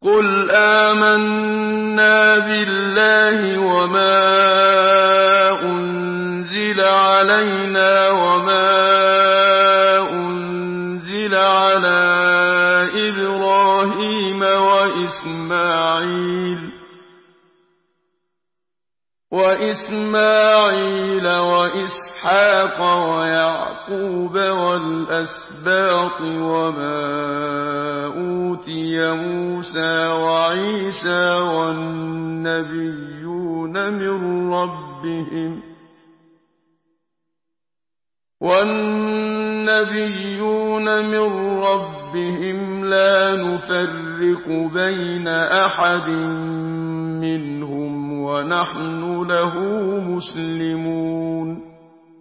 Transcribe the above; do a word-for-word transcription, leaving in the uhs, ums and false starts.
قُلْ آمَنَّا بِاللَّهِ وَمَا أُنزِلَ عَلَيْنَا وَمَا أُنزِلَ عَلَىٰ إِبْرَاهِيمَ وَإِسْمَاعِيلَ وَإِسْمَاعِيلَ وَإِسْحَاقَ وَيَعْقُوبَ وَالْأَسْبَاطِ وَمَا أُوتِيَ مُوسَىٰ وَعِيسَىٰ وَالنَّبِيُّونَ مِن رَّبِّهِمْ وَالنَّبِيُّونَ مِن رَّبِّهِمْ لَا نُفَرِّقُ بَيْنَ أَحَدٍ مِّنْهُمْ وَنَحْنُ لَهُ مُسْلِمُونَ